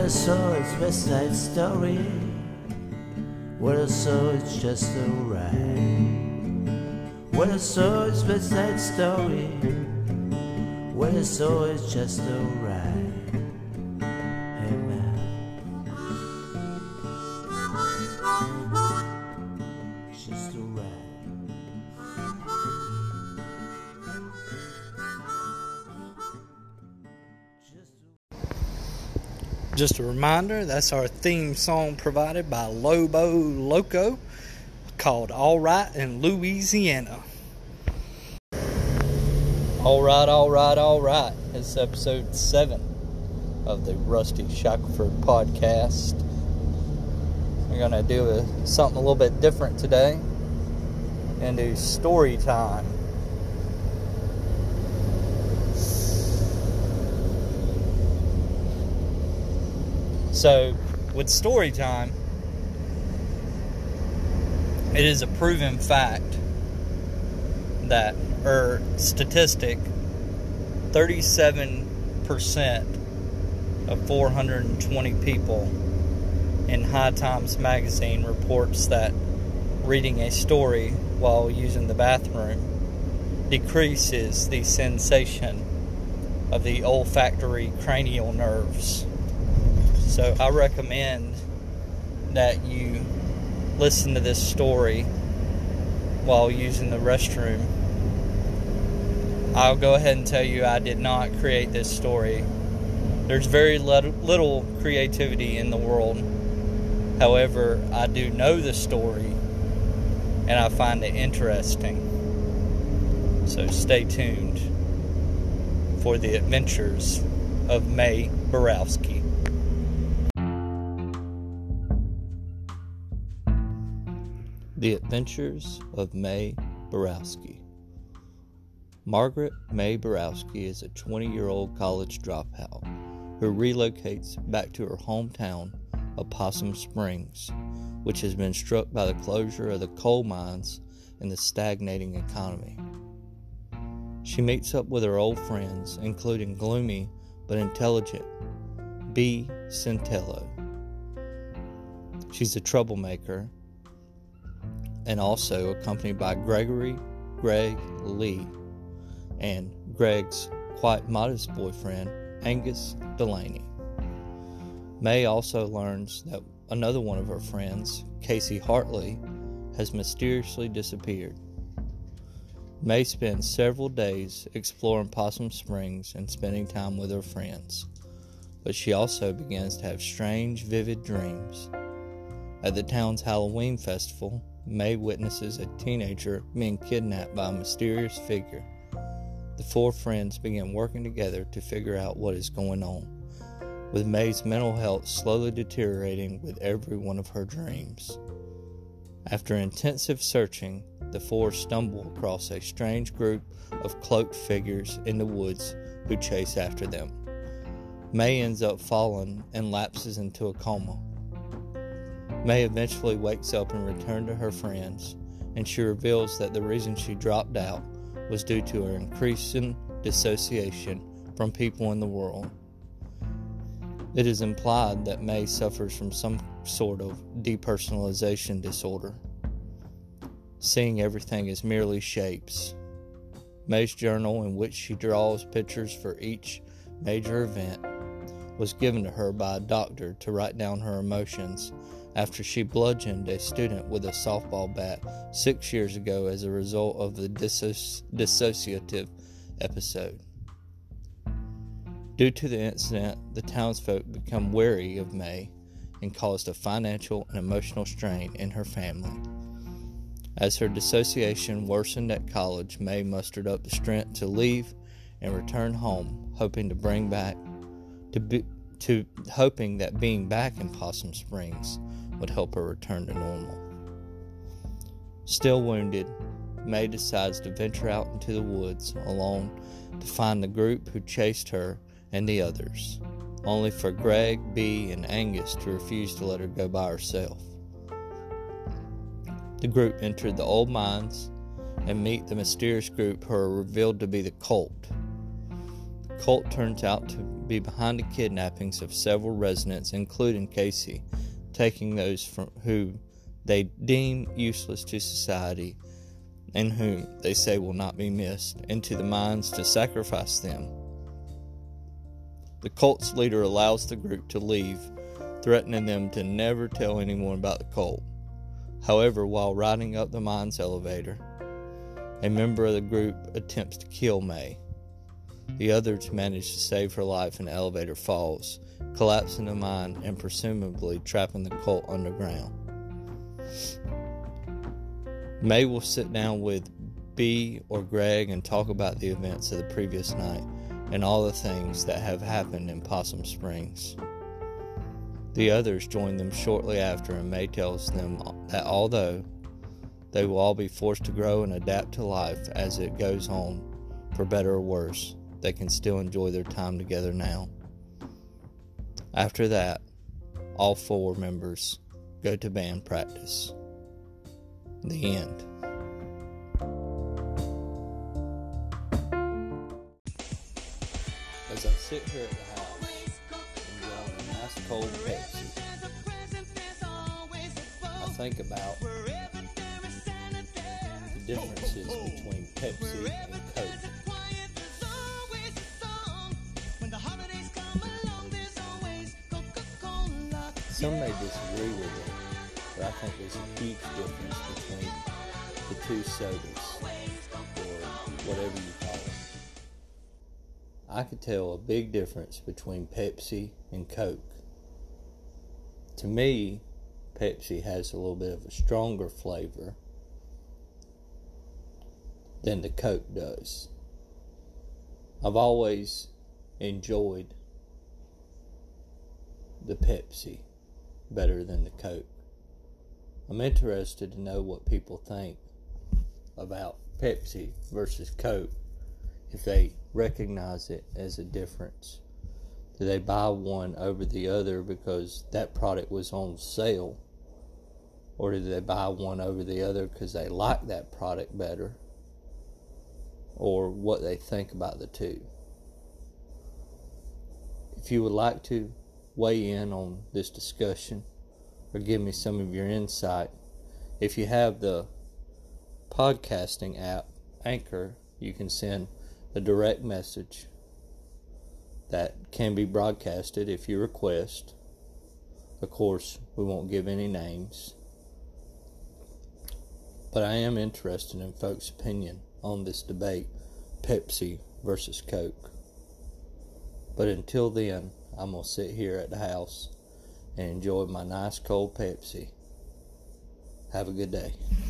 I saw it's West Side Story. What I saw it's just alright. What I saw it's West Side Story. What I saw it's just alright. Hey man, just alright. Just a reminder, that's our theme song provided by Lobo Loco called All Right in Louisiana. All right. It's episode 7 of the Rusty Shackelford podcast. We're going to do something a little bit different today and do story time. So, with story time, it is a proven fact that, statistic, 37% of 420 people in High Times magazine reports that reading a story while using the bathroom decreases the sensation of the olfactory cranial nerves. So I recommend that you listen to this story while using the restroom. I'll go ahead and tell you I did not create this story. There's very little creativity in the world. However, I do know the story and I find it interesting. So stay tuned for the adventures of Mae Borowski. The Adventures of Mae Borowski. Margaret Mae Borowski is a 20-year-old college dropout who relocates back to her hometown of Possum Springs, which has been struck by the closure of the coal mines and the stagnating economy. She meets up with her old friends, including gloomy but intelligent Bea Centello. She's a troublemaker, and also accompanied by Greg Lee and Greg's quite modest boyfriend, Angus Delaney. Mae also learns that another one of her friends, Casey Hartley, has mysteriously disappeared. Mae spends several days exploring Possum Springs and spending time with her friends, but she also begins to have strange, vivid dreams. At the town's Halloween festival, Mae witnesses a teenager being kidnapped by a mysterious figure. The 4 friends begin working together to figure out what is going on, with Mae's mental health slowly deteriorating with every one of her dreams. After intensive searching, the 4 stumble across a strange group of cloaked figures in the woods who chase after them. Mae ends up falling and lapses into a coma. Mae eventually wakes up and returns to her friends, and she reveals that the reason she dropped out was due to her increasing dissociation from people in the world. It is implied that Mae suffers from some sort of depersonalization disorder, seeing everything as merely shapes. Mae's journal, in which she draws pictures for each major event, was given to her by a doctor to write down her emotions after she bludgeoned a student with a softball bat 6 years ago as a result of the dissociative episode. Due to the incident, the townsfolk become wary of Mae and caused a financial and emotional strain in her family. As her dissociation worsened at college, Mae mustered up the strength to leave and return home, hoping that being back in Possum Springs would help her return to normal. Still wounded, Mae decides to venture out into the woods alone to find the group who chased her and the others, only for Greg, Bea, and Angus to refuse to let her go by herself. The group entered the old mines and meet the mysterious group who are revealed to be the Cult. The Cult turns out to be behind the kidnappings of several residents, including Casey, taking those from who they deem useless to society and whom they say will not be missed, into the mines to sacrifice them. The cult's leader allows the group to leave, threatening them to never tell anyone about the cult. However, while riding up the mine's elevator, a member of the group attempts to kill May. The others manage to save her life and the elevator falls, collapsing the mine and presumably trapping the cult underground. May will sit down with B or Greg and talk about the events of the previous night and all the things that have happened in Possum Springs. The others join them shortly after, and May tells them that although they will all be forced to grow and adapt to life as it goes on, for better or worse, they can still enjoy their time together now. After that, all 4 members go to band practice. The end. As I sit here at the house, enjoying a nice cold Pepsi, I think about the differences between Pepsi and Coke. Some may disagree with it, but I think there's a huge difference between the two sodas, or whatever you call them. I could tell a big difference between Pepsi and Coke. To me, Pepsi has a little bit of a stronger flavor than the Coke does. I've always enjoyed the Pepsi better than the Coke. I'm interested to know what people think about Pepsi versus Coke, if they recognize it as a difference. Do they buy one over the other because that product was on sale? Or do they buy one over the other because they like that product better? Or what they think about the two? If you would like to weigh in on this discussion or give me some of your insight, if you have the podcasting app Anchor, you can send a direct message that can be broadcasted if you request. Of course, we won't give any names, but I am interested in folks' opinion on this debate, Pepsi versus Coke. But until then, I'm going to sit here at the house and enjoy my nice cold Pepsi. Have a good day.